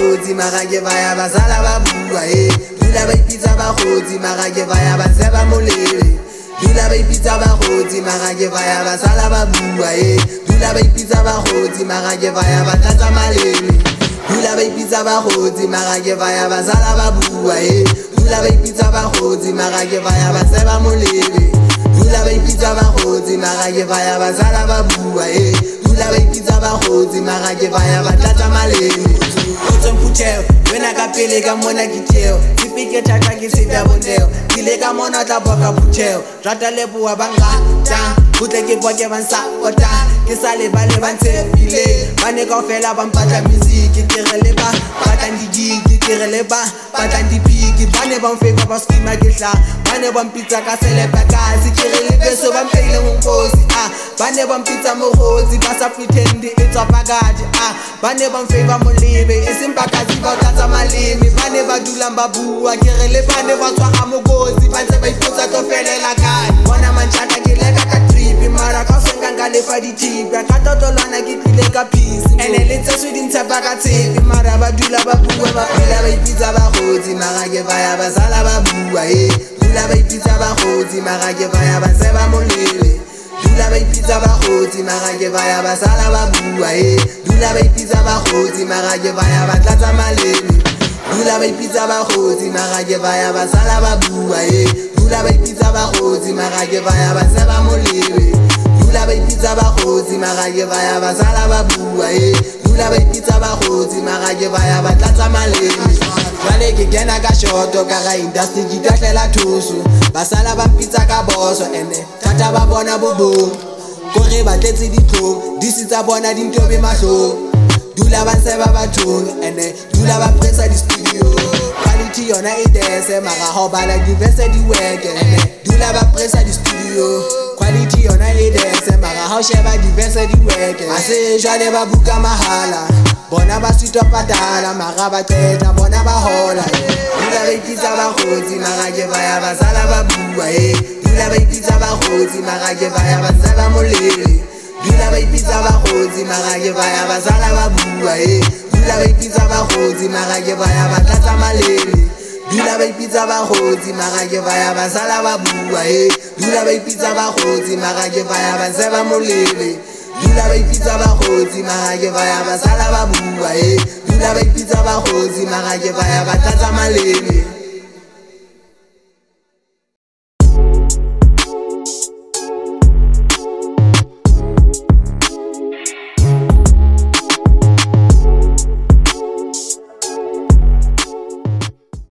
bakgotsi mara ke baya ba sala ba bua dula ba ipitsa bakgotsi mara ke baya ba tseba molebe dula ba ipitsa bakgotsi mara ke baya ba sala ba bua dula ba ipitsa bakgotsi mara ke baya ba tlatsa maleme dula ba ipitsa bakgotsi mara ke baya ba sala ba bua dula ba ipitsa bakgotsi mara ke baya ba tseba molebe dula ba ipitsa bakgotsi mara ke baya ba sala ba bua dula ba ipitsa bakgotsi mara ke baya ba tlatsa maleme Putheo, wena ka pele ka mona ke teo Dipike thata ke seta boneo Kile ka mona tla boka Putheo Rata leboa bangata Butle ke boke ban sapota Ke sa lebale ba ntshepile Bane kaofela ba mpatla music Ke re le ba batlang di-gig Ke re le ba batlang di-pig Bane ba mfeva ba skima ke hla Bane ba mpitsa ka selepa kasi Ke re le beso ba mpeile monkosi Bane ba mpitsa mogotsi Ba sa pretend e tswa pakadi Bane ba mfeva molebe E sempa kasi ba tlatsa maleme Bane ba dulang ba bua Ke re le bane ba tshwara mogotsi Ba ntse ba ipotsa tlo felela kae Bona mantjata ke leka ka tripi Mara ka senga nka lefa dithipa Ka totolwana ke tlile ka peace Ene le tse swe dintshepa ka tshepi Mara ba dula ba bua Ba dula ba ipitsa bakgotsi Mara ke baya ba sala ba bua Dula ba ipitsa bakgotsi Mara ke baya ba tseba molebe Dula ba ipitsa bakgotsi mara ke baya ba sala ba bua Dula ba ipitsa bakgotsi mara ke baya ba tlatsa maleme Dula ba ipitsa bakgotsi mara ke baya ba sala ba bua Dula ba ipitsa bakgotsi mara ke baya ba tseba molebe Dula ba ipitsa bakgotsi mara ke baya ba sala ba bua Dula ba ipitsa bakgotsi mara ke baya ba tlatsa maleme Jwale ke kena ka shoto ka ga industry ke tatlela thuso Ba sala ba mpitsa ka boso ene Tata ba bona bobo Kore ba tletse ditlong Disi tsa bona di ntobe mahlong Dula ba ntse ba bathong ene Dula ba pressa di studio Quality yona e dese Mara ho bala di verse di weke ene Dula ba pressa di studio Quality yona e dese Mara ho sheba di verse di weke Ase jwale ba buka mahala Bona ba sitwa patala Mara ba qeta bona ba hola Dula ba ipitsa bakgotsi Mara ke baya ba sala ba bua Dula ba ipitsa bakgotsi mara ke baya ba tseba molebe Dula ba ipitsa bakgotsi mara ke baya ba sala ba bua Dula ba ipitsa bakgotsi mara ke baya ba tlatsa maleme Dula ba ipitsa bakgotsi mara ke baya ba sala ba bua Dula ba ipitsa bakgotsi mara ke baya ba tseba molebe Dula ba ipitsa bakgotsi mara ke baya ba sala ba bua Dula ba ipitsa bakgotsi mara ke baya ba tlatsa maleme